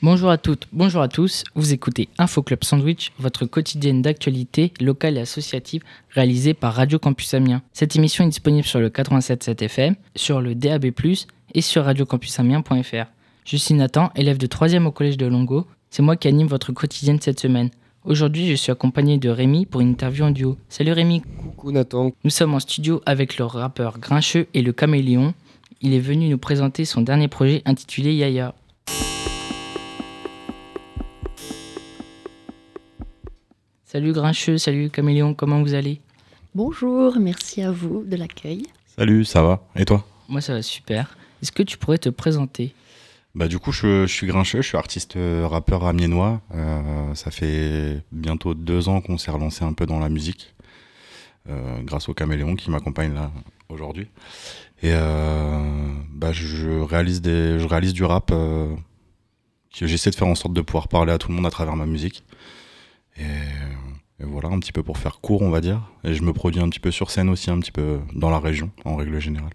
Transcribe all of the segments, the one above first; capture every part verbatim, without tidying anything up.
Bonjour à toutes, bonjour à tous, vous écoutez Info Club Sandwich, votre quotidienne d'actualité locale et associative réalisée par Radio Campus Amiens. Cette émission est disponible sur le quatre-vingt-sept virgule sept F M, sur le D A B plus, et sur radio campus amiens point f r. Je suis Nathan, élève de troisième au collège de Longo. C'est moi qui anime votre quotidienne cette semaine. Aujourd'hui, je suis accompagné de Rémi pour une interview en duo. Salut Rémi. Coucou Nathan. Nous sommes en studio avec le rappeur Grincheux et le Caméléon. Il est venu nous présenter son dernier projet intitulé Yaya. Salut Grincheux, salut Caméléon, comment vous allez ? Bonjour, merci à vous de l'accueil. Salut, ça va ? Et toi ? Moi ça va super. Est-ce que tu pourrais te présenter ? Bah du coup je, je suis Grincheux, je suis artiste euh, rappeur amiénois. Euh, ça fait bientôt deux ans qu'on s'est relancé un peu dans la musique, euh, grâce au Caméléon qui m'accompagne là aujourd'hui. Et euh, bah je réalise des, je réalise du rap euh, que j'essaie de faire en sorte de pouvoir parler à tout le monde à travers ma musique. Et, et voilà, un petit peu pour faire court, on va dire. Et je me produis un petit peu sur scène aussi, un petit peu dans la région, en règle générale.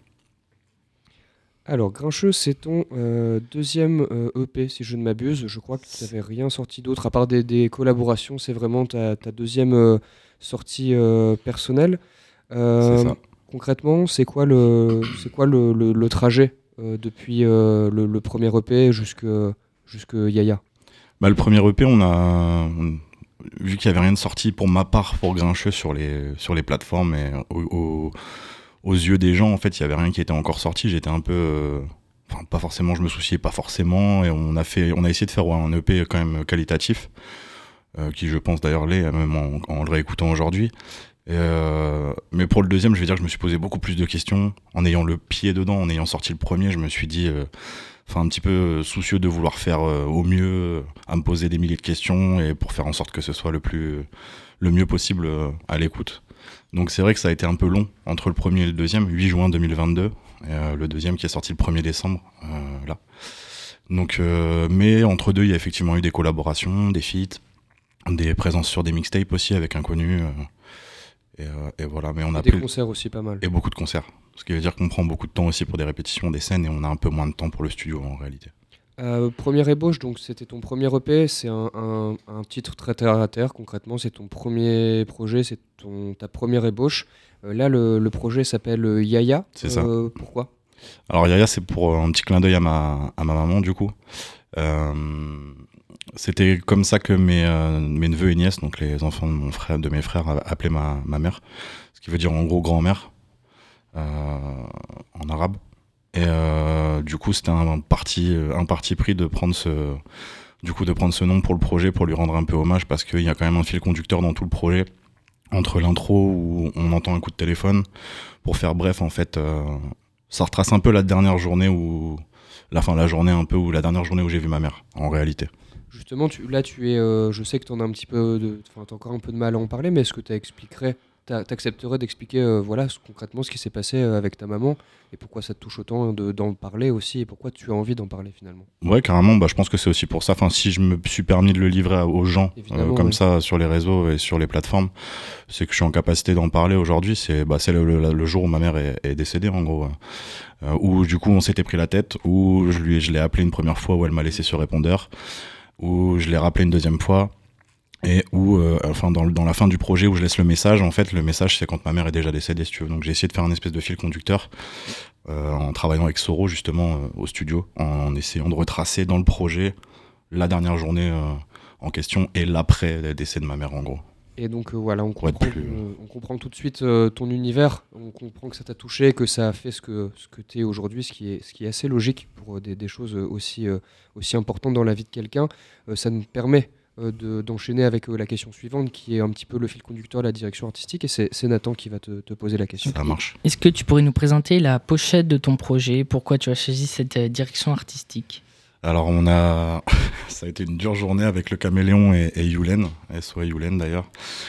Alors, Grincheux, c'est ton euh, deuxième euh, E P, si je ne m'abuse. Je crois que tu n'avais rien sorti d'autre, à part des, des collaborations. C'est vraiment ta, ta deuxième euh, sortie euh, personnelle. Euh, c'est ça. Concrètement, c'est quoi le, c'est quoi le, le, le trajet euh, depuis euh, le, le premier E P jusque, jusque Yaya ? Bah, le premier E P, on a... On... Vu qu'il n'y avait rien de sorti pour ma part, pour Grincheux, sur les, sur les plateformes et au, au, aux yeux des gens, en fait, il n'y avait rien qui était encore sorti. J'étais un peu... Euh, enfin, pas forcément, je me souciais pas forcément. Et on a, fait, on a essayé de faire ouais, un E P quand même qualitatif, euh, qui je pense d'ailleurs l'est, même en, en le réécoutant aujourd'hui. Et euh, mais pour le deuxième, je vais dire que je me suis posé beaucoup plus de questions. En ayant le pied dedans, en ayant sorti le premier, je me suis dit... Euh, Enfin, un petit peu soucieux de vouloir faire euh, au mieux, à me poser des milliers de questions et pour faire en sorte que ce soit le plus, le mieux possible euh, à l'écoute. Donc c'est vrai que ça a été un peu long entre le premier et le deuxième, huit juin deux mille vingt-deux, et euh, le deuxième qui est sorti le premier décembre, euh, là. Donc, euh, mais entre deux, il y a effectivement eu des collaborations, des feats, des présences sur des mixtapes aussi avec inconnus. Euh, et, euh, et voilà, mais on a des pris... concerts aussi pas mal. Et beaucoup de concerts. Ce qui veut dire qu'on prend beaucoup de temps aussi pour des répétitions, des scènes, et on a un peu moins de temps pour le studio en réalité. Euh, première ébauche, donc c'était ton premier E P, c'est un, un, un titre très terre à terre, concrètement, c'est ton premier projet, c'est ton, ta première ébauche. Euh, là, le, le projet s'appelle Yaya. C'est euh, ça. Pourquoi ? Alors Yaya, c'est pour un petit clin d'œil à ma, à ma maman, du coup. Euh, c'était comme ça que mes, euh, mes neveux et nièces, donc les enfants de, mon frère, de mes frères, appelaient ma, ma mère, ce qui veut dire en gros grand-mère. Euh, en arabe, et euh, du coup c'était un parti, un parti pris de prendre ce du coup de prendre ce nom pour le projet, pour lui rendre un peu hommage, parce qu'il y a quand même un fil conducteur dans tout le projet, entre l'intro où on entend un coup de téléphone, pour faire bref en fait, euh, ça retrace un peu la dernière journée où la fin la journée un peu où la dernière journée où j'ai vu ma mère en réalité. Justement, tu, là tu es, euh, je sais que tu en as un petit peu, de, enfin t'as encore un peu de mal à en parler, mais est-ce que tu expliquerais T'accepterais d'expliquer euh, voilà, ce, concrètement ce qui s'est passé euh, avec ta maman et pourquoi ça te touche autant de, d'en parler aussi et pourquoi tu as envie d'en parler finalement ? Ouais, carrément, bah, je pense que c'est aussi pour ça. Enfin, si je me suis permis de le livrer aux gens euh, comme ouais. ça sur les réseaux et sur les plateformes, c'est que je suis en capacité d'en parler aujourd'hui. C'est, bah, c'est le, le, le jour où ma mère est, est décédée en gros. Euh, où du coup on s'était pris la tête, où je, lui, je l'ai appelé une première fois où elle m'a laissé sur répondeur, où je l'ai rappelé une deuxième fois. Et où, euh, enfin, dans, dans la fin du projet où je laisse le message, en fait, le message c'est quand ma mère est déjà décédée, si tu veux. Donc j'ai essayé de faire un espèce de fil conducteur euh, en travaillant avec Soro justement euh, au studio, en essayant de retracer dans le projet la dernière journée euh, en question et l'après décès de ma mère en gros. Et donc euh, voilà, on comprend, plus... euh, on comprend tout de suite euh, ton univers, on comprend que ça t'a touché, que ça a fait ce que, ce que tu es aujourd'hui, ce qui est, ce qui est assez logique pour euh, des, des choses aussi, euh, aussi importantes dans la vie de quelqu'un. Euh, ça nous permet De, d'enchaîner avec euh, la question suivante qui est un petit peu le fil conducteur de la direction artistique et c'est, c'est Nathan qui va te, te poser la question. Ça marche. Est-ce que tu pourrais nous présenter la pochette de ton projet ? Pourquoi tu as choisi cette euh, direction artistique ? Alors on a... ça a été une dure journée avec le Caméléon et, et Yulen, S O A Yulen d'ailleurs.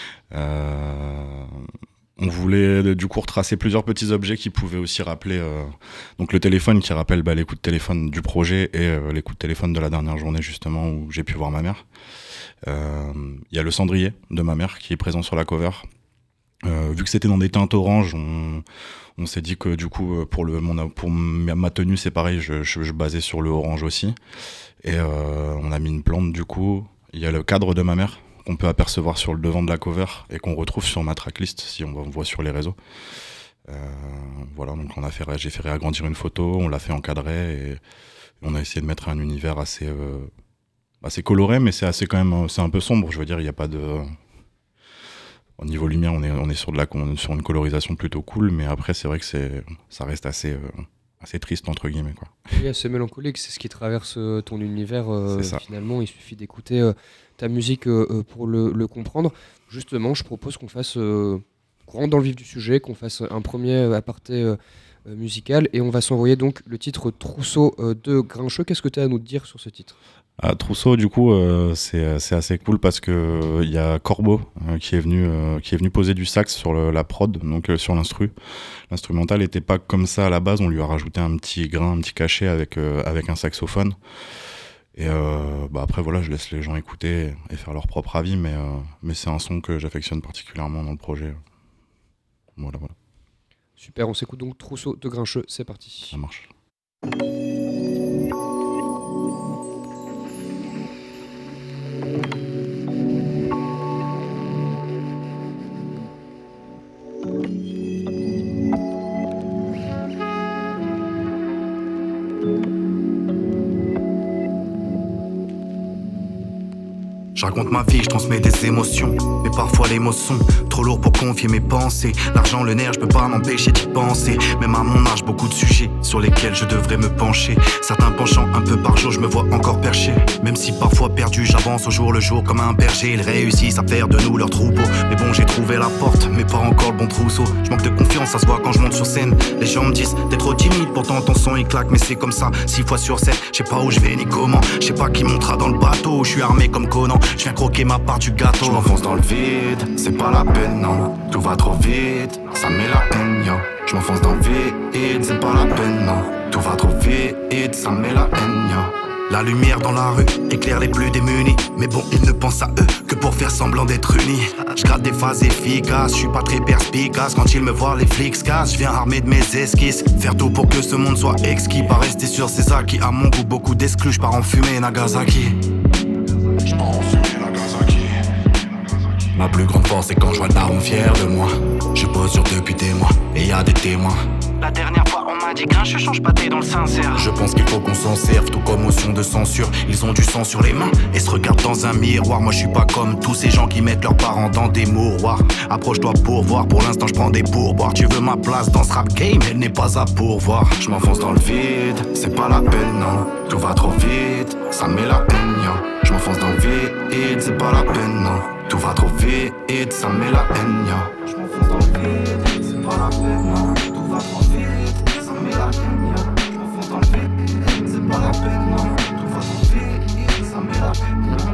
Euh... On voulait du coup retracer plusieurs petits objets qui pouvaient aussi rappeler euh, donc le téléphone qui rappelle bah, les coups de téléphone du projet et euh, les coups de téléphone de la dernière journée justement où j'ai pu voir ma mère. Il euh, y a le cendrier de ma mère qui est présent sur la cover. Euh, vu que c'était dans des teintes oranges, on, on s'est dit que du coup, pour, le, mon, pour ma tenue, c'est pareil, je, je, je basais sur le orange aussi. Et euh, on a mis une plante du coup. Il y a le cadre de ma mère qu'on peut apercevoir sur le devant de la cover et qu'on retrouve sur ma tracklist si on voit sur les réseaux. Euh, voilà, donc on a fait, j'ai fait réagrandir une photo, on l'a fait encadrer et on a essayé de mettre un univers assez, euh, assez coloré, mais c'est assez quand même, c'est un peu sombre. Je veux dire, il n'y a pas de. Au niveau lumière, on est, on est sur, de la, sur une colorisation plutôt cool, mais après, c'est vrai que c'est, ça reste assez, euh, assez triste, entre guillemets, quoi. Oui, assez mélancolique, c'est ce qui traverse euh, ton univers. Euh, finalement, il suffit d'écouter euh, ta musique euh, pour le, le comprendre. Justement, je propose qu'on fasse, euh, qu'on rentre dans le vif du sujet, qu'on fasse un premier aparté euh, musical, et on va s'envoyer donc le titre Trousseau euh, de Grincheux. Qu'est-ce que tu as à nous dire sur ce titre ? À Trousseau, du coup, euh, c'est, c'est assez cool parce que il euh, y a Corbeau euh, qui est venu, euh, qui est venu poser du sax sur le, la prod, donc euh, sur l'instru. L'instrumental n'était pas comme ça à la base. On lui a rajouté un petit grain, un petit cachet avec euh, avec un saxophone. Et euh, bah après voilà, je laisse les gens écouter et faire leur propre avis, mais euh, mais c'est un son que j'affectionne particulièrement dans le projet. Voilà, voilà. Super, on s'écoute donc Trousseau de Grincheux. C'est parti. Ça marche. Je raconte ma vie, je transmets des émotions, mais parfois les mots sont trop lourds pour confier mes pensées. L'argent, le nerf, je peux pas m'empêcher d'y penser. Même à mon âge, beaucoup de sujets sur lesquels je devrais me pencher. Certains penchants un peu par jour, je me vois encore perché. Même si parfois perdu, j'avance au jour le jour comme un berger. Ils réussissent à faire de nous leur troupeau. Mais bon, j'ai trouvé la porte, mais pas encore le bon trousseau. Je manque de confiance, ça se voit quand je monte sur scène. Les gens me disent, t'es trop timide, pourtant ton son il claque. Mais c'est comme ça, six fois sur sept. Je sais pas où je vais ni comment. Je sais pas qui montera dans le bateau. Je suis armé comme Conan. Je viens croquer ma part du gâteau. Je m'enfonce dans le vide, c'est pas la peine, non. Tout va trop vite, ça met la haine, yo. Je m'enfonce dans le vide, c'est pas la peine, non. Tout va trop vite, ça met la haine, yo. La lumière dans la rue éclaire les plus démunis. Mais bon, ils ne pensent à eux que pour faire semblant d'être unis. Je gratte des phases efficaces, je suis pas très perspicace. Quand ils me voient, les flics se cassent. Je viens armé de mes esquisses. Faire tout pour que ce monde soit exquis. Pas rester sur ses acquis. À mon goût, beaucoup d'exclus. Je pars en fumée, Nagasaki. Je pars en fumée, Nagasaki. Ma plus grande force, c'est quand je vois le daron fier de moi. Je pose sur depuis des mois, et y a des témoins. La dernière fois on m'a dit Grincheux, change pas t'es dans le sincère. Je pense qu'il faut qu'on s'en serve, tout comme motion de censure. Ils ont du sang sur les mains et se regardent dans un miroir. Moi je suis pas comme tous ces gens qui mettent leurs parents dans des mouroirs. Approche-toi pour voir, pour l'instant je prends des pourboires. Tu veux ma place dans ce rap game, elle n'est pas à pourvoir. Je m'enfonce dans le vide, c'est pas la peine non. Tout va trop vite, ça met la haine yo. Je m'enfonce dans le vide, c'est pas la peine non. Tout va trop vite, ça met la haine yo. Je m'enfonce dans le vide, c'est pas la peine non. Tout va trop vite, ça met la haine yo. Je m'enfonce dans le vide, c'est pas la peine non. Tout va trop vite, ça met la haine yo.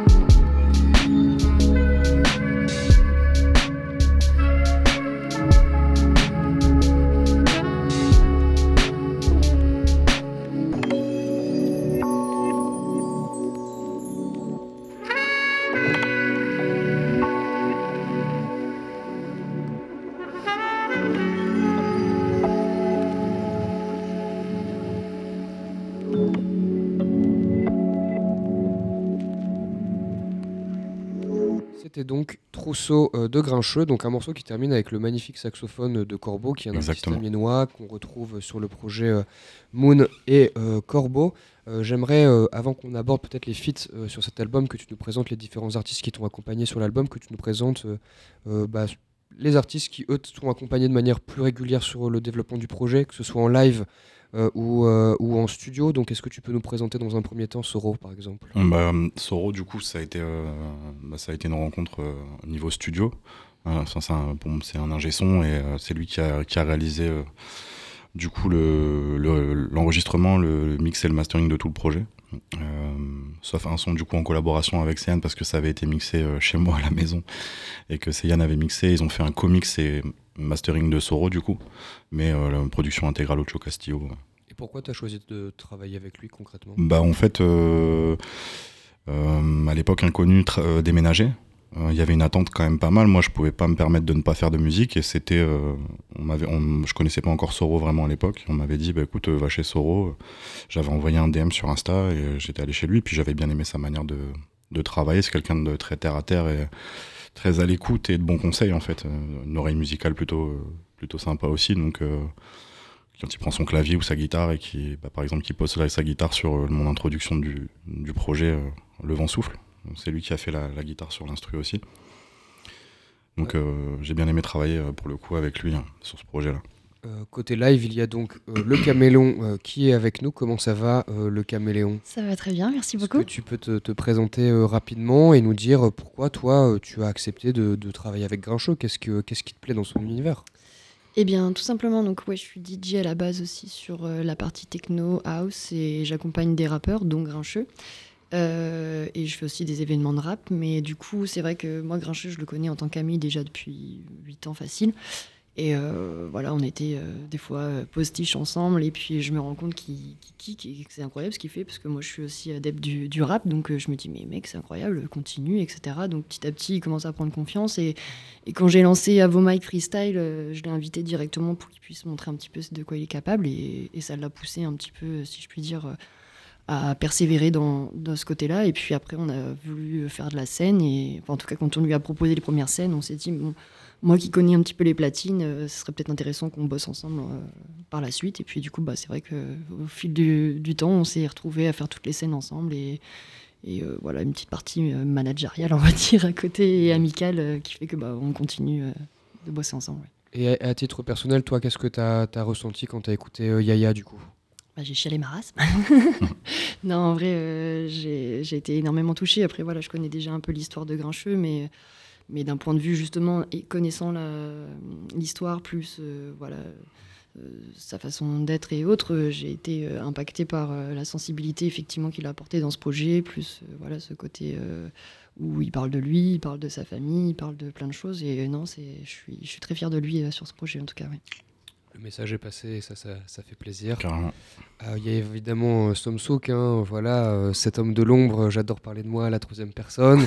C'était donc Trousseau euh, de Grincheux, donc un morceau qui termine avec le magnifique saxophone de Corbeau, qui est un Exactement. artiste amiénois qu'on retrouve sur le projet euh, Moon et euh, Corbeau. Euh, j'aimerais, euh, avant qu'on aborde peut-être les feats euh, sur cet album, que tu nous présentes les différents artistes qui t'ont accompagné sur l'album, que tu nous présentes euh, euh, bah, les artistes qui, eux, t'ont accompagné de manière plus régulière sur le développement du projet, que ce soit en live euh, ou, euh, ou en studio. Donc, est-ce que tu peux nous présenter dans un premier temps Soro, par exemple ? Bah, Soro, du coup, ça a été, euh, bah, ça a été une rencontre euh, au niveau studio. Euh, ça, c'est, un, bon, c'est un ingé son et euh, c'est lui qui a, qui a réalisé euh, du coup le, le, l'enregistrement, le, le mix et le mastering de tout le projet. Euh, sauf un son du coup en collaboration avec Céane parce que ça avait été mixé euh, chez moi à la maison et que Céane avait mixé. Ils ont fait un co-mix et mastering de Soro du coup, mais euh, la production intégrale Ocho Castillo. Et pourquoi tu as choisi de travailler avec lui concrètement ? Bah en fait, euh, euh, à l'époque Inconnu tra- euh, déménageait Il euh, y avait une attente quand même pas mal. Moi, je pouvais pas me permettre de ne pas faire de musique et c'était, euh, on m'avait, on, je connaissais pas encore Soro vraiment à l'époque. On m'avait dit, bah écoute, va chez Soro. J'avais envoyé un D M sur Insta et j'étais allé chez lui. Puis j'avais bien aimé sa manière de, de travailler. C'est quelqu'un de très terre à terre et très à l'écoute et de bons conseils en fait. Une oreille musicale plutôt, plutôt sympa aussi. Donc euh, quand il prend son clavier ou sa guitare et qui, bah, par exemple, qui pose là, sa guitare sur euh, mon introduction du, du projet euh, Le Vent Souffle. C'est lui qui a fait la, la guitare sur l'instru aussi. Donc ouais. euh, j'ai bien aimé travailler euh, pour le coup avec lui hein, sur ce projet-là. Euh, côté live, il y a donc euh, le Caméléon euh, qui est avec nous. Comment ça va, euh, le Caméléon ? Ça va très bien, merci beaucoup. Est-ce que tu peux te, te présenter euh, rapidement et nous dire euh, pourquoi toi, euh, tu as accepté de, de travailler avec Grincheux ? Qu'est-ce, que, qu'est-ce qui te plaît dans son univers ? Eh bien, tout simplement, donc ouais, je suis D J à la base aussi sur euh, la partie techno, house, et j'accompagne des rappeurs, dont Grincheux. Euh, et je fais aussi des événements de rap, mais du coup c'est vrai que moi Grincheux je le connais en tant qu'ami déjà depuis huit ans facile, et euh, voilà on était euh, des fois euh, postiches ensemble, et puis je me rends compte qu'il kick et que c'est incroyable ce qu'il fait, parce que moi je suis aussi adepte du, du rap, donc euh, je me dis mais mec c'est incroyable, continue, etc. Donc petit à petit il commence à prendre confiance, et, et quand j'ai lancé Avomike Freestyle, euh, je l'ai invité directement pour qu'il puisse montrer un petit peu de quoi il est capable, et, et ça l'a poussé un petit peu, si je puis dire, euh, à persévérer dans, dans ce côté-là. Et puis après, on a voulu faire de la scène. Et enfin, en tout cas, quand on lui a proposé les premières scènes, on s'est dit, bon, moi qui connais un petit peu les platines, euh, ce serait peut-être intéressant qu'on bosse ensemble euh, par la suite. Et puis du coup, bah, c'est vrai qu'au fil du, du temps, on s'est retrouvés à faire toutes les scènes ensemble. Et, et euh, voilà, une petite partie euh, managériale, on va dire, à côté, et amicale, euh, qui fait que bah, on continue euh, de bosser ensemble. Ouais. Et à, à titre personnel, toi, qu'est-ce que tu as ressenti quand tu as écouté euh, Yaya, du coup ? Bah, j'ai chialé ma race. Non, en vrai, euh, j'ai, j'ai été énormément touchée. Après, voilà, je connais déjà un peu l'histoire de Grincheux, mais, mais d'un point de vue, justement, et connaissant la, l'histoire, plus euh, voilà, euh, sa façon d'être et autres, euh, j'ai été euh, impactée par euh, la sensibilité, effectivement, qu'il a apportée dans ce projet, plus euh, voilà, ce côté euh, où il parle de lui, il parle de sa famille, il parle de plein de choses. Et euh, non, c'est, je suis, je suis très fière de lui euh, sur ce projet, en tout cas, oui. Le message est passé et ça, ça, ça fait plaisir. Carrément. Il euh, y a évidemment euh, Somsouk, hein, voilà, euh, cet homme de l'ombre, j'adore parler de moi à la troisième personne.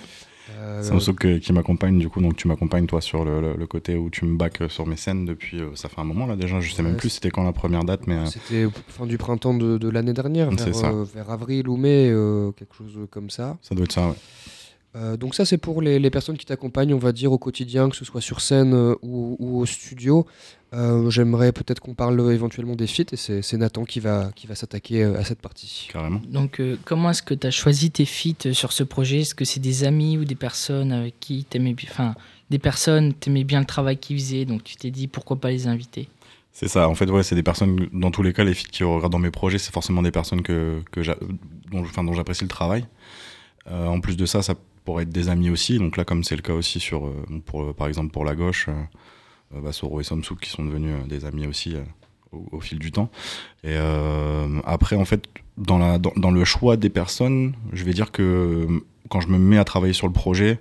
euh, Somsouk euh, qui m'accompagne, du coup, donc tu m'accompagnes toi sur le, le, le côté où tu me back sur mes scènes depuis, euh, ça fait un moment là déjà, je sais ouais, même plus c'était quand la première date, mais... Euh... C'était fin du printemps de, de l'année dernière, vers, euh, vers avril ou mai, euh, quelque chose comme ça. Ça doit être ça, ouais. Euh, donc ça c'est pour les, les personnes qui t'accompagnent, on va dire, au quotidien, que ce soit sur scène euh, ou, ou au studio. Euh, j'aimerais peut-être qu'on parle euh, éventuellement des feats, et c'est, c'est Nathan qui va, qui va s'attaquer euh, à cette partie. Carrément. Donc euh, comment est-ce que tu as choisi tes feats sur ce projet ? Est-ce que c'est des amis ou des personnes avec qui t'aimais bien, enfin des personnes t'aimaient bien le travail qu'ils faisaient, donc tu t'es dit pourquoi pas les inviter ? C'est ça, en fait, ouais, c'est des personnes, dans tous les cas, les feats qui regardent dans mes projets, c'est forcément des personnes que, que j'a... dont, enfin, dont j'apprécie le travail. Euh, en plus de ça, ça pourrait être des amis aussi, donc là, comme c'est le cas aussi, sur, euh, pour, par exemple pour La Gauche, euh, bah, Soro et Somsouk qui sont devenus euh, des amis aussi euh, au, au fil du temps. Et euh, après, en fait, dans, la, dans, dans le choix des personnes, je vais dire que quand je me mets à travailler sur le projet,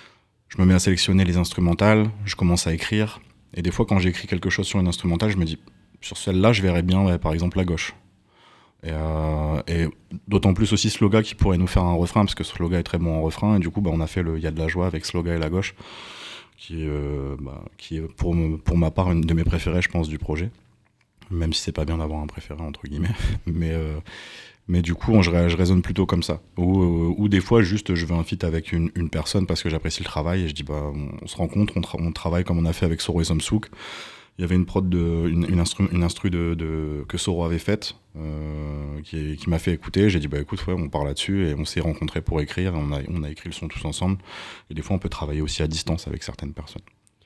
je me mets à sélectionner les instrumentales, je commence à écrire, et des fois, quand j'écris quelque chose sur une instrumentale, je me dis, sur celle-là, je verrais bien, ouais, par exemple, La Gauche. Et, euh, et d'autant plus aussi Sloga qui pourrait nous faire un refrain, parce que Sloga est très bon en refrain, et du coup bah, on a fait le Y a de la joie avec Sloga et La Gauche, qui, euh, bah, qui est pour, pour ma part une de mes préférées, je pense, du projet, même si c'est pas bien d'avoir un préféré entre guillemets, mais, euh, mais du coup on, je, je raisonne plutôt comme ça, ou, euh, ou des fois juste je veux un feat avec une, une personne parce que j'apprécie le travail, et je dis bah on, on se rencontre, on, tra- on travaille comme on a fait avec Soro et Somsouk. Il y avait une prod, de, une, une instru, une instru de, de, que Soro avait faite, euh, qui, qui m'a fait écouter. J'ai dit, bah écoute, ouais, on part là-dessus, et on s'est rencontrés pour écrire, et on a, on a écrit le son tous ensemble. Et des fois, on peut travailler aussi à distance avec certaines personnes.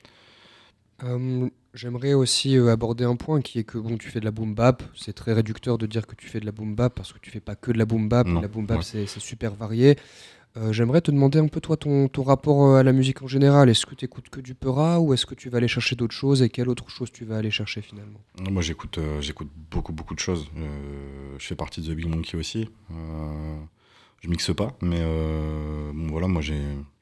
Euh, j'aimerais aussi euh, aborder un point qui est que bon, tu fais de la boom bap. C'est très réducteur de dire que tu fais de la boom bap parce que tu fais pas que de la boom bap. Non, la boom bap, ouais. c'est, c'est super varié. Euh, j'aimerais te demander un peu toi ton, ton rapport à la musique en général. Est-ce que tu écoutes que du Peura, ou est-ce que tu vas aller chercher d'autres choses, et quelle autre chose tu vas aller chercher finalement ? Moi j'écoute, euh, j'écoute beaucoup beaucoup de choses. Euh, je fais partie de The Big Monkey aussi. Euh, je mixe pas, mais euh, bon voilà, moi j'ai,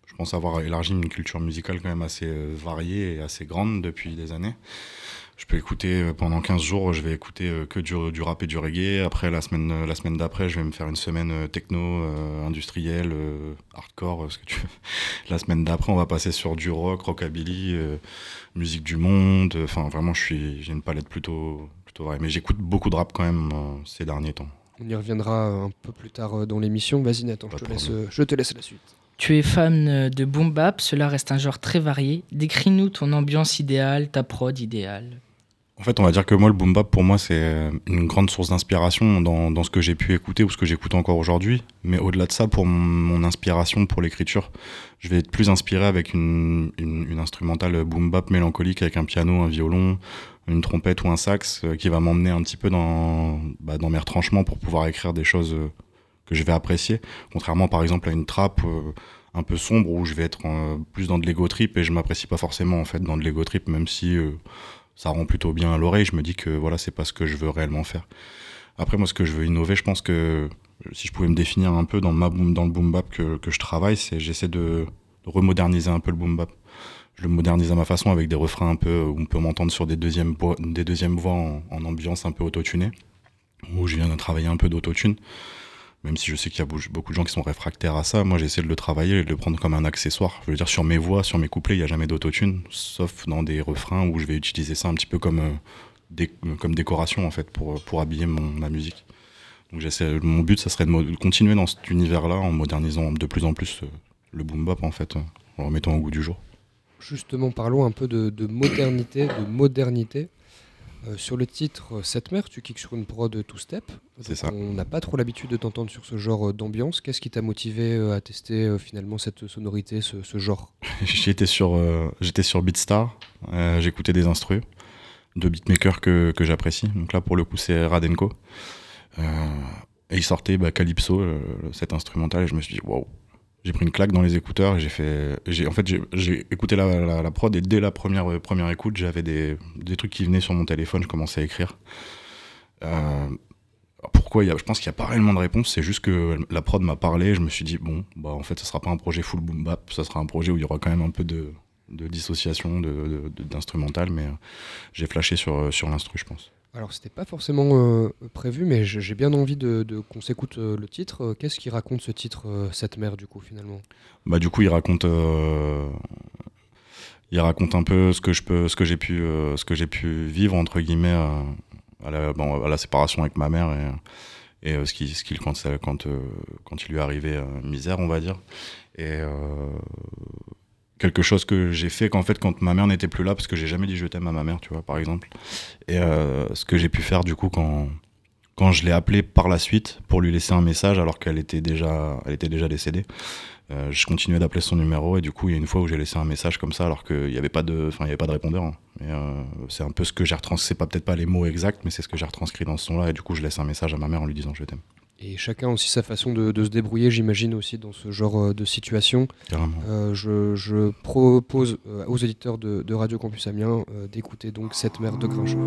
je pense avoir élargi une culture musicale quand même assez euh, variée et assez grande depuis des années. Je peux écouter euh, pendant quinze jours, je vais écouter euh, que du, du rap et du reggae. Après, la semaine, euh, la semaine d'après, je vais me faire une semaine euh, techno, euh, industrielle, euh, hardcore, euh, ce que tu veux. La semaine d'après, on va passer sur du rock, rockabilly, euh, musique du monde. Enfin, euh, vraiment, je suis, j'ai une palette plutôt, plutôt variée. Mais j'écoute beaucoup de rap quand même euh, ces derniers temps. On y reviendra un peu plus tard dans l'émission. Vas-y Nathan, je te, laisse, je te laisse la suite. Tu es fan de boom bap, cela reste un genre très varié. Décris-nous ton ambiance idéale, ta prod idéale. En fait, on va dire que moi, le boom bap, pour moi, c'est une grande source d'inspiration dans, dans ce que j'ai pu écouter ou ce que j'écoute encore aujourd'hui. Mais au-delà de ça, pour mon, mon inspiration pour l'écriture, je vais être plus inspiré avec une, une, une instrumentale boom bap mélancolique avec un piano, un violon, une trompette ou un sax euh, qui va m'emmener un petit peu dans, bah, dans mes retranchements pour pouvoir écrire des choses euh, que je vais apprécier. Contrairement, par exemple, à une trappe euh, un peu sombre où je vais être euh, plus dans de l'ego trip et je m'apprécie pas forcément en fait dans de l'ego trip, même si euh, ça rend plutôt bien à l'oreille. Je me dis que voilà, c'est pas ce que je veux réellement faire. Après, moi, ce que je veux innover, je pense que si je pouvais me définir un peu dans, ma boom, dans le boom bap que, que je travaille, c'est j'essaie de, de remoderniser un peu le boom bap. Je le modernise à ma façon avec des refrains un peu où on peut m'entendre sur des deuxièmes voix, des deuxièmes voix en, en ambiance un peu autotunée, où je viens de travailler un peu d'autotune. Même si je sais qu'il y a beaucoup de gens qui sont réfractaires à ça, moi j'essaie de le travailler et de le prendre comme un accessoire. Je veux dire, sur mes voix, sur mes couplets, il n'y a jamais d'autotune, sauf dans des refrains où je vais utiliser ça un petit peu comme, euh, dé- comme décoration en fait, pour, pour habiller mon, ma musique. Donc j'essaie, mon but, ça serait de, mo- de continuer dans cet univers-là en modernisant de plus en plus euh, le boom bap en fait, euh, en le remettant au goût du jour. Justement, parlons un peu de, de modernité, de modernité. Euh, sur le titre Cette Mère, tu kicks sur une prod two-step. C'est ça. On n'a pas trop l'habitude de t'entendre sur ce genre d'ambiance. Qu'est-ce qui t'a motivé euh, à tester euh, finalement cette sonorité, ce, ce genre? J'étais sur, euh, j'étais sur Beatstar, euh, j'écoutais des instrus de beatmakers que, que j'apprécie. Donc là, pour le coup, c'est Radenko. Euh, et il sortait bah, Calypso, euh, cet instrumental, et je me suis dit, waouh. J'ai pris une claque dans les écouteurs et j'ai fait. J'ai, en fait, j'ai, j'ai écouté la, la, la prod et dès la première, euh, première écoute, j'avais des, des trucs qui venaient sur mon téléphone, je commençais à écrire. Euh, pourquoi y a, je pense qu'il n'y a pas réellement de réponse, c'est juste que la prod m'a parlé, je me suis dit, bon, bah, en fait, ça ne sera pas un projet full boom bap, ça sera un projet où il y aura quand même un peu de, de dissociation, de, de, de, d'instrumental, mais euh, j'ai flashé sur, sur l'instru, je pense. Alors, c'était pas forcément euh, prévu, mais j'ai bien envie de, de, qu'on s'écoute euh, le titre. Qu'est-ce qui raconte ce titre, euh, Cette Mère, du coup, finalement? Bah, du coup, il raconte, euh, il raconte un peu ce que je peux, ce que j'ai pu, euh, ce que j'ai pu vivre entre guillemets euh, à, la, bon, à la séparation avec ma mère et, et euh, ce qui, ce qu'il quand, quand, euh, quand il lui est arrivé euh, misère, on va dire. Et euh, quelque chose que j'ai fait qu'en fait quand ma mère n'était plus là, parce que j'ai jamais dit je t'aime à ma mère, tu vois, par exemple. Et euh, ce que j'ai pu faire du coup quand quand je l'ai appelée par la suite pour lui laisser un message alors qu'elle était déjà elle était déjà décédée, euh, je continuais d'appeler son numéro et du coup il y a une fois où j'ai laissé un message comme ça alors qu'il y avait pas de enfin il y avait pas de répondeur. Hein. Et euh, c'est un peu ce que j'ai retranscrit, c'est pas peut-être pas les mots exacts, mais c'est ce que j'ai retranscrit dans ce son-là et du coup je laisse un message à ma mère en lui disant je t'aime. Et chacun aussi sa façon de, de se débrouiller, j'imagine, aussi dans ce genre de situation. Carrément. Euh, je, je propose euh, aux auditeurs de, de Radio Campus Amiens euh, d'écouter donc Cette Mère de Grincheux.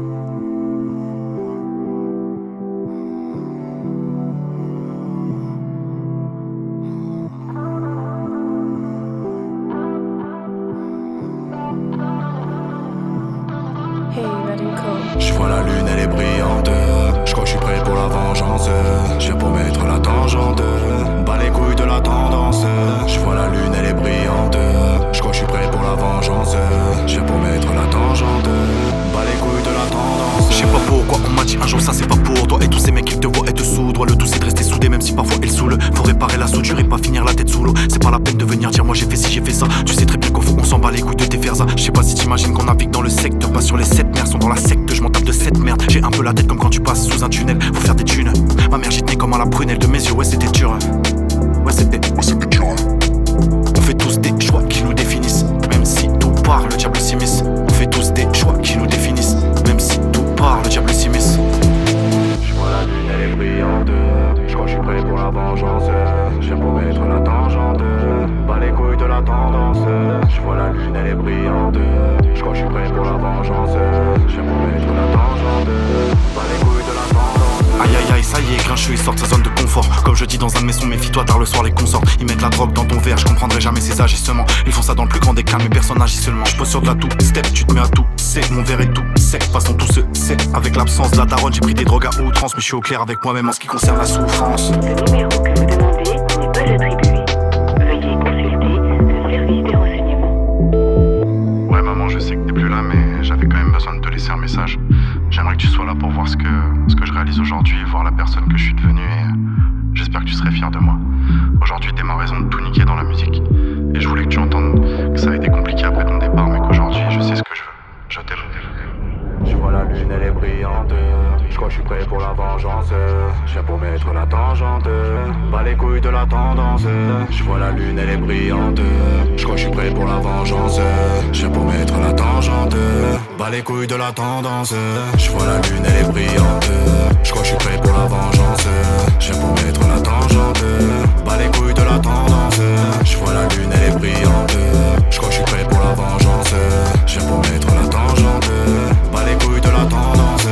Je vois la lune, elle est brillante. Je crois que je suis prêt pour la vengeance. Je viens pour mettre la tangente. Bas les couilles de la tendance. Je vois la lune, elle est brillante. Je crois que je suis prêt pour la vengeance. Je viens pour mettre la tangente. Bas les couilles de la tendance. Je sais pas pourquoi on m'a dit un jour ça c'est pas pour toi. Et tous ces mecs qui te voient et te soudent. Le tout c'est de rester soudé même si parfois ils saoulent. Faut réparer la soudure et pas finir la tête sous l'eau. C'est pas la peine de venir dire moi j'ai fait ci, j'ai fait ça. Tu sais très bien qu'au fond on s'en bat les couilles de tes ferzas. Je sais pas si t'imagines qu'on navigue dans le secteur. Pas sur les sept mers, sont dans la secte. Je m'en tape de cette merde. J'ai un peu la tête comme quand tu passes sous un tunnel. Faut faire des thunes. Ma mère j'y tenais comme à la prunelle de mes yeux. Ouais c'était dur. Ouais c'était, ouais c'était dur. On fait tous des choix qui nous définissent. Même si tout part, le diable s'immisce. On fait tous des choix qui nous définissent. Même si tout part, le diable s'immisce. Je vois la lune, elle est brillante. Je crois que je suis prêt pour la vengeance. Je viens pour mettre la tangente. Bas les couilles de la tendance. Je vois la lune, elle est brillante. Je crois que je suis prêt pour la vengeance. Je viens pour mettre la tangente. Bas les couilles de la tendance. Aïe aïe aïe, ça y est, Grincheux, il sort de sa zone de confort. Comme je dis dans un de mes sons, méfie-toi, tard le soir les consorts. Ils mettent la drogue dans ton verre, je comprendrai jamais ces agissements. Ils font ça dans le plus grand des calmes, mais personne n'agit seulement. Je pose sur de la tout, step, tu te mets à tout, c'est mon verre est tout, c'est, passons tous ce, c'est. Avec l'absence de la daronne, j'ai pris des drogues à outrance, mais je suis au clair avec moi-même en ce qui concerne la souffrance. Le numéro que vous demandez n'est pas attribué. Veuillez consulter le service des renseignements. Ouais maman, je sais que t'es plus là, mais j'avais quand même besoin de te laisser un message. J'aimerais que tu sois là pour voir ce que, ce que je réalise aujourd'hui, voir la personne que je suis devenue et j'espère que tu serais fier de moi. Aujourd'hui, t'es ma raison de tout niquer dans la musique. Et je voulais que tu entendes que ça a été compliqué après ton départ, mais qu'aujourd'hui, je sais ce que je veux. Je t'aime. Je vois la lune, elle est brillante. Je crois que je suis prêt pour la vengeance. Je viens pour mettre la tangente. Pas les couilles de la tendance. Je vois la lune, elle est brillante. Je crois que je suis prêt pour la vengeance. Je viens pour mettre la tangente. Pas les couilles de la tendance. Je vois la lune, elle est brillante. Je crois que je suis prêt pour la vengeance. Je viens pour mettre la tangente. Pas les couilles de la tendance. Je vois la lune, elle est brillante. Je crois que je suis prêt pour la vengeance. Je viens pour mettre la tangente. Pas les couilles de la tendance.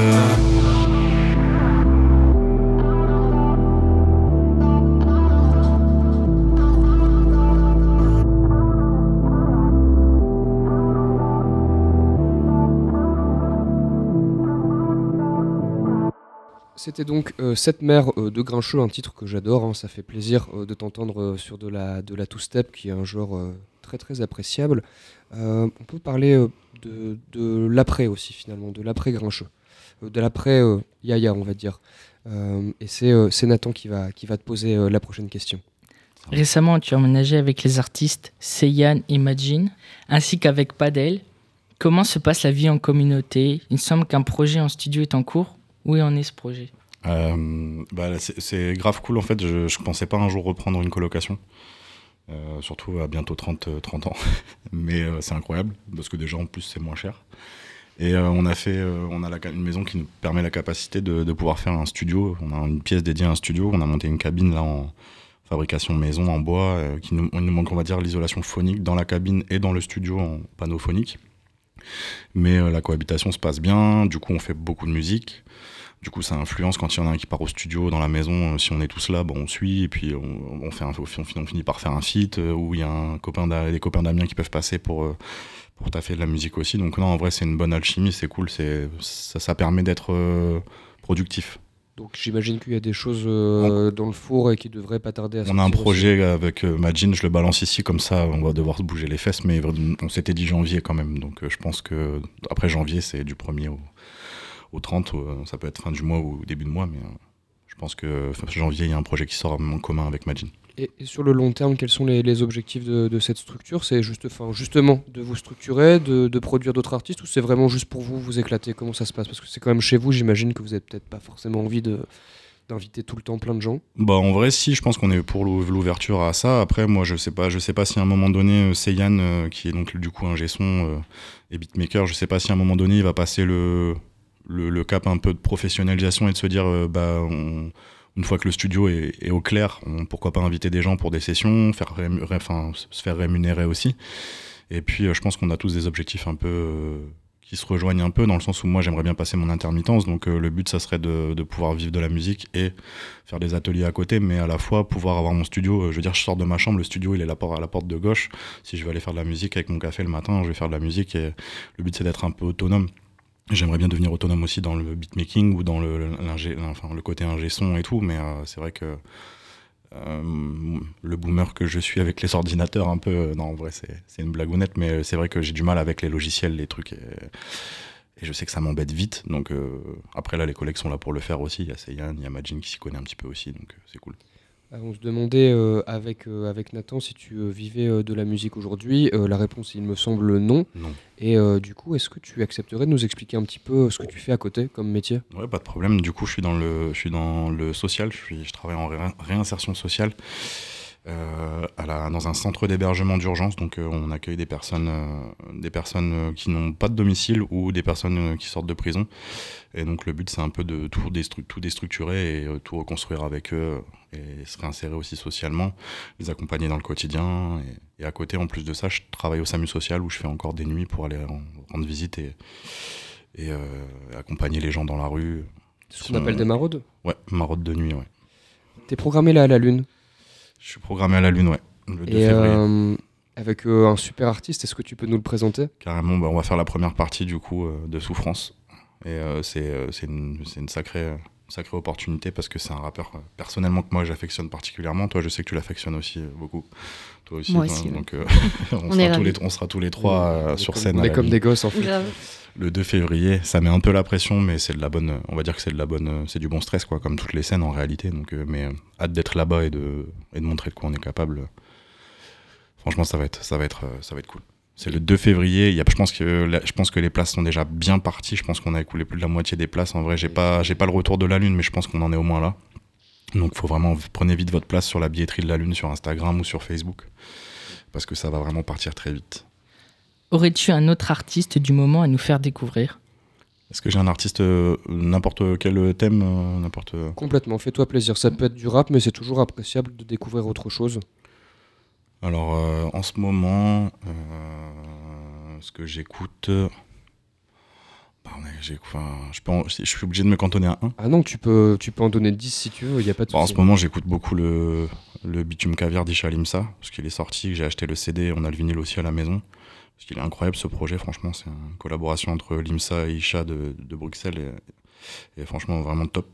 C'était donc euh, Cette mère euh, de Grincheux, un titre que j'adore, hein, ça fait plaisir euh, de t'entendre euh, sur de la, de la two-step qui est un genre euh, très très appréciable. Euh, on peut parler euh, de, de l'après aussi finalement, de l'après Grincheux, euh, de l'après euh, Yaya on va dire. Euh, et c'est, euh, c'est Nathan qui va, qui va te poser euh, la prochaine question. Récemment, tu as emménagé avec les artistes Seyane et Majin, ainsi qu'avec Padel. Comment se passe la vie en communauté ? Il me semble qu'un projet en studio est en cours. Où en est ce projet ? euh, bah, c'est, c'est grave cool en fait, je ne pensais pas un jour reprendre une colocation, euh, surtout à bientôt trente, trente ans, mais euh, c'est incroyable, parce que déjà en plus c'est moins cher. Et euh, on a, fait, euh, on a la, une maison qui nous permet la capacité de, de pouvoir faire un studio, on a une pièce dédiée à un studio, on a monté une cabine là en fabrication maison en bois, euh, qui nous, il nous manque on va dire l'isolation phonique dans la cabine et dans le studio en panneau phonique. Mais euh, la cohabitation se passe bien, du coup on fait beaucoup de musique. Du coup, ça influence quand il y en a un qui part au studio, dans la maison. Si on est tous là, bon, on suit, et puis on, on, fait un, on finit par faire un feat, euh, où il y a un copain des copains d'Amiens qui peuvent passer pour, euh, pour taffer de la musique aussi. Donc non, en vrai, c'est une bonne alchimie, c'est cool, c'est, ça, ça permet d'être euh, productif. Donc j'imagine qu'il y a des choses euh, on, dans le four et qui devraient pas tarder à sortir. On a un projet aussi. Avec euh, Majin, je le balance ici, comme ça, on va devoir se bouger les fesses, mais on s'était dit janvier quand même. Donc euh, je pense que après janvier, c'est du premier au... au trente, ça peut être fin du mois ou début de mois, mais euh, je pense que fin janvier, il y a un projet qui sort en commun avec Majin. Et, et sur le long terme, quels sont les, les objectifs de, de cette structure ? C'est juste, enfin, justement de vous structurer, de, de produire d'autres artistes, ou c'est vraiment juste pour vous, vous éclater ? Comment ça se passe ? Parce que c'est quand même chez vous, j'imagine que vous n'avez peut-être pas forcément envie de, d'inviter tout le temps plein de gens. Bah, en vrai, si, je pense qu'on est pour l'ouverture à ça. Après, moi, je sais pas, je sais pas si à un moment donné, Seyane, euh, qui est donc du coup ingé son euh, et beatmaker, je sais pas si à un moment donné, il va passer le... Le, le cap un peu de professionnalisation et de se dire euh, bah, on, une fois que le studio est, est au clair, on, pourquoi pas inviter des gens pour des sessions, faire rému- ré, se faire rémunérer aussi. Et puis euh, je pense qu'on a tous des objectifs un peu euh, qui se rejoignent un peu, dans le sens où moi j'aimerais bien passer mon intermittence, donc euh, le but ça serait de, de pouvoir vivre de la musique et faire des ateliers à côté, mais à la fois pouvoir avoir mon studio. Euh, je veux dire, je sors de ma chambre, le studio il est à la, porte, à la porte de gauche. Si je veux aller faire de la musique avec mon café le matin, je vais faire de la musique, et le but c'est d'être un peu autonome. J'aimerais bien devenir autonome aussi dans le beatmaking ou dans le, enfin, le côté ingé son et tout, mais euh, c'est vrai que euh, le boomer que je suis avec les ordinateurs un peu, euh, non en vrai c'est, c'est une blagounette, mais c'est vrai que j'ai du mal avec les logiciels, les trucs, et, et je sais que ça m'embête vite, donc euh, après là les collègues sont là pour le faire aussi, il y a Seyane, il y a Majin qui s'y connaît un petit peu aussi, donc euh, c'est cool. On se demandait euh, avec, euh, avec Nathan si tu euh, vivais euh, de la musique aujourd'hui. Euh, la réponse, il me semble non. Non. Et euh, du coup, est-ce que tu accepterais de nous expliquer un petit peu ce que tu fais à côté comme métier ? Ouais, pas de problème. Du coup, je suis dans le, je suis dans le social. Je, suis, je travaille en ré- réinsertion sociale euh, à la, dans un centre d'hébergement d'urgence. Donc, euh, on accueille des personnes, euh, des personnes euh, qui n'ont pas de domicile ou des personnes euh, qui sortent de prison. Et donc, le but, c'est un peu de tout, destru- tout déstructurer et euh, tout reconstruire avec eux, et se réinsérer aussi socialement, les accompagner dans le quotidien. Et, et à côté, en plus de ça, je travaille au SAMU social où je fais encore des nuits pour aller en, rendre visite et, et euh, accompagner les gens dans la rue. C'est ce qu'on appelle des maraudes ? Ouais, maraudes de nuit, ouais. T'es programmé là à la Lune ? Je suis programmé à la Lune, ouais, le deux Et février. Euh, avec euh, un super artiste, est-ce que tu peux nous le présenter ? Carrément, bah, on va faire la première partie du coup euh, de Souffrance. Et euh, c'est, euh, c'est, une, c'est une sacrée, sacrée opportunité parce que c'est un rappeur euh, personnellement que moi j'affectionne particulièrement. Toi, je sais que tu l'affectionnes aussi euh, beaucoup. Toi aussi. Moi toi, aussi, donc, ouais. euh, on, On sera est tous les, ravis. on sera tous les trois euh, On est sur comme- scène. On à est la comme Lune. des gosses en fait. Grave. Le deux février, ça met un peu la pression, mais c'est de la bonne. On va dire que c'est de la bonne, c'est du bon stress quoi, comme toutes les scènes en réalité. Donc, euh, mais euh, hâte d'être là-bas et de et de montrer de quoi on est capable. Franchement, ça va être, ça va être, euh, ça va être cool. C'est le deux février. Il y a, je pense que la- je pense que les places sont déjà bien parties. Je pense qu'on a écoulé plus de la moitié des places. En vrai, j'ai pas, j'ai pas le retour de la Lune, mais je pense qu'on en est au moins là. Donc, faut vraiment prenez vite votre place sur la billetterie de la Lune sur Instagram ou sur Facebook, parce que ça va vraiment partir très vite. Aurais-tu un autre artiste du moment à nous faire découvrir ? Est-ce que j'ai un artiste, euh, n'importe quel thème, euh, n'importe. Complètement, fais-toi plaisir. Ça peut être du rap, mais c'est toujours appréciable de découvrir autre chose. Alors, euh, en ce moment, euh, ce que j'écoute. Bah, on est- j'ai- enfin, je, peux en- je suis obligé de me cantonner à un. Ah non, tu peux, tu peux en donner dix si tu veux, il n'y a pas de Bon, en souci. ce moment, j'écoute beaucoup le, le Bitume Caviar d'Isha Limsa, parce qu'il est sorti, que j'ai acheté le C D, on a le vinyle aussi à la maison. Parce qu'il est incroyable ce projet, franchement, c'est une collaboration entre Limsa et Isha de, de Bruxelles, et, et franchement, vraiment top.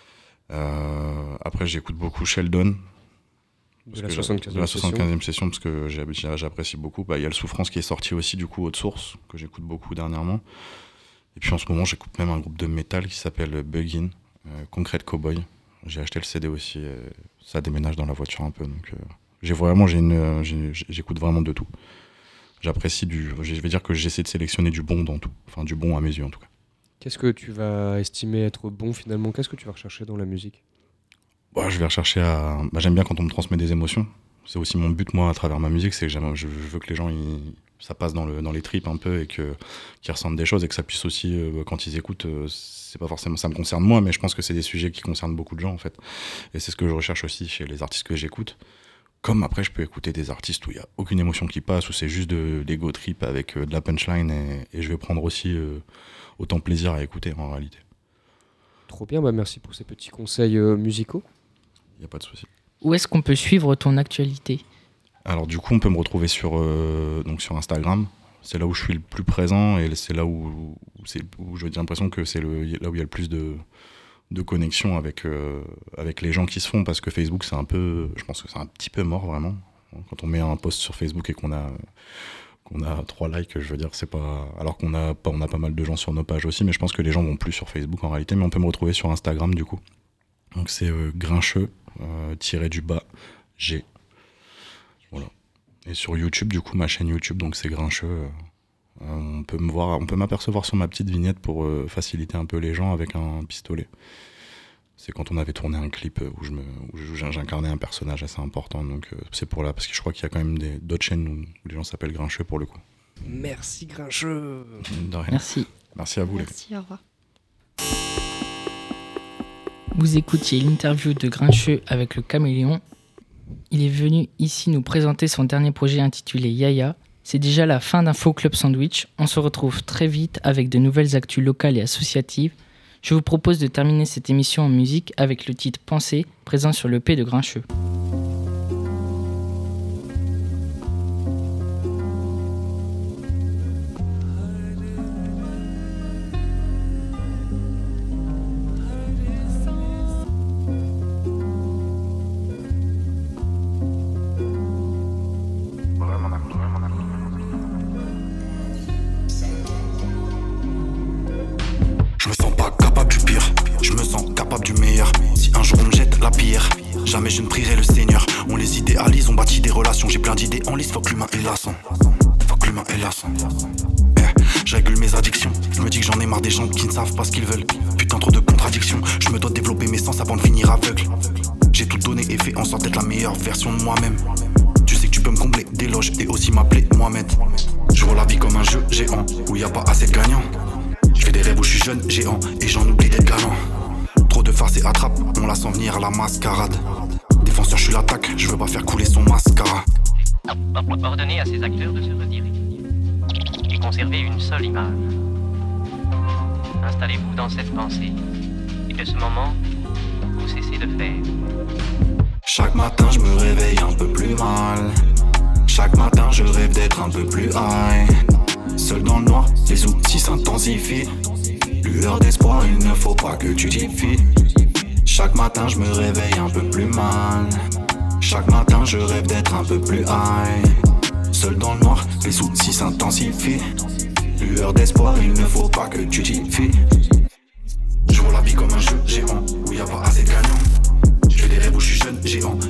Euh, après, j'écoute beaucoup Sheldon. De la Parce que soixante-quinzième de la session. soixante-quinzième session, parce que j'ai- j'ai- j'apprécie beaucoup. Bah, il y a le Souffrance qui est sorti aussi, du coup, Haute Source, que j'écoute beaucoup dernièrement. Et puis en ce moment, j'écoute même un groupe de métal qui s'appelle Buggin, euh, Concrete Cowboy. J'ai acheté le C D aussi, euh, ça déménage dans la voiture un peu. Donc, euh, j'ai vraiment, j'ai une, euh, j'ai- j'écoute vraiment de tout. J'apprécie du. Je vais dire que j'essaie de sélectionner du bon dans tout. Enfin, du bon à mes yeux en tout cas. Qu'est-ce que tu vas estimer être bon finalement ? Qu'est-ce que tu vas rechercher dans la musique ? Bah, je vais rechercher à. Bah, j'aime bien quand on me transmet des émotions. C'est aussi mon but, moi, à travers ma musique, c'est que j'aime- je veux que les gens, ils- ça passe dans, le, dans les tripes un peu et que, qu'ils ressentent des choses et que ça puisse aussi, euh, quand ils écoutent, euh, c'est pas forcément, ça me concerne moi, mais je pense que c'est des sujets qui concernent beaucoup de gens en fait. Et c'est ce que je recherche aussi chez les artistes que j'écoute. Comme après, je peux écouter des artistes où il n'y a aucune émotion qui passe, où c'est juste de l'ego trip avec euh, de la punchline et, et je vais prendre aussi euh, autant plaisir à écouter en réalité. Trop bien, bah merci pour ces petits conseils euh, musicaux. Il n'y a pas de souci. Où est-ce qu'on peut suivre ton actualité ? Alors du coup, on peut me retrouver sur, euh, donc sur Instagram. C'est là où je suis le plus présent et c'est là où, où, c'est, où j'ai l'impression que c'est le, là où il y a le plus de, de connexion avec, euh, avec les gens qui se font, parce que Facebook, c'est un peu, je pense que c'est un petit peu mort vraiment. Quand on met un post sur Facebook et qu'on a, qu'on a trois likes, je veux dire, c'est pas... Alors qu'on a pas, on a pas mal de gens sur nos pages aussi, mais je pense que les gens vont plus sur Facebook en réalité, mais on peut me retrouver sur Instagram du coup. Donc c'est euh, grincheux, euh, tiré du bas, G. Voilà. Et sur YouTube, du coup, ma chaîne YouTube, donc c'est grincheux. Euh, on peut me voir, on peut m'apercevoir sur ma petite vignette pour euh, faciliter un peu les gens avec un pistolet. C'est quand on avait tourné un clip où, je me, où j'incarnais un personnage assez important, donc euh, c'est pour là, parce que je crois qu'il y a quand même des, d'autres chaînes où, où les gens s'appellent grincheux pour le coup. Merci Grincheux. De rien. Merci. Merci à vous. Merci, au revoir. Vous écoutiez l'interview de Grincheux avec le Caméléon. Il est venu ici nous présenter son dernier projet intitulé Yaya. C'est déjà la fin d'Info Club Sandwich. On se retrouve très vite avec de nouvelles actus locales et associatives. Je vous propose de terminer cette émission en musique avec le titre Pensée, présent sur l'E P de Grincheux. Je me sens pas capable du pire, je me sens capable du meilleur. Si un jour on me jette la pierre, jamais je ne prierai le Seigneur. On les idéalise, on bâtit des relations. J'ai plein d'idées en liste, faut que l'humain est lassant. Faut que l'humain est lassant. Eh, je régule mes addictions. Je me dis que j'en ai marre des gens qui ne savent pas ce qu'ils veulent. Putain, trop de contradictions. Je me dois développer mes sens avant de finir aveugle. J'ai tout donné et fait en sorte d'être la meilleure version de moi-même. Tu sais que tu peux me combler d'éloges et aussi m'appeler Mohamed. Je vois la vie comme un jeu géant où y a pas assez de gagnants. Je fais des rêves où je suis jeune, géant, et j'en oublie d'être galant. Trop de farces et attrape, on la sent venir à la mascarade. Défenseur, je suis l'attaque, je veux pas faire couler son mascara. Ordonnez à ces acteurs de se retirer et conserver une seule image. Installez-vous dans cette pensée et que ce moment, vous cessez de faire. Chaque matin je me réveille un peu plus mal. Chaque matin je rêve d'être un peu plus high. Seul dans le noir, les outils s'intensifient. Lueur d'espoir, il ne faut pas que tu t'y fies. Chaque matin je me réveille un peu plus mal. Chaque matin je rêve d'être un peu plus high. Seul dans le noir, les outils s'intensifient. Lueur d'espoir, il ne faut pas que tu t'y fies. Je vois la vie comme un jeu géant où y a pas assez de gagnants. Je fais des rêves où je suis jeune, géant.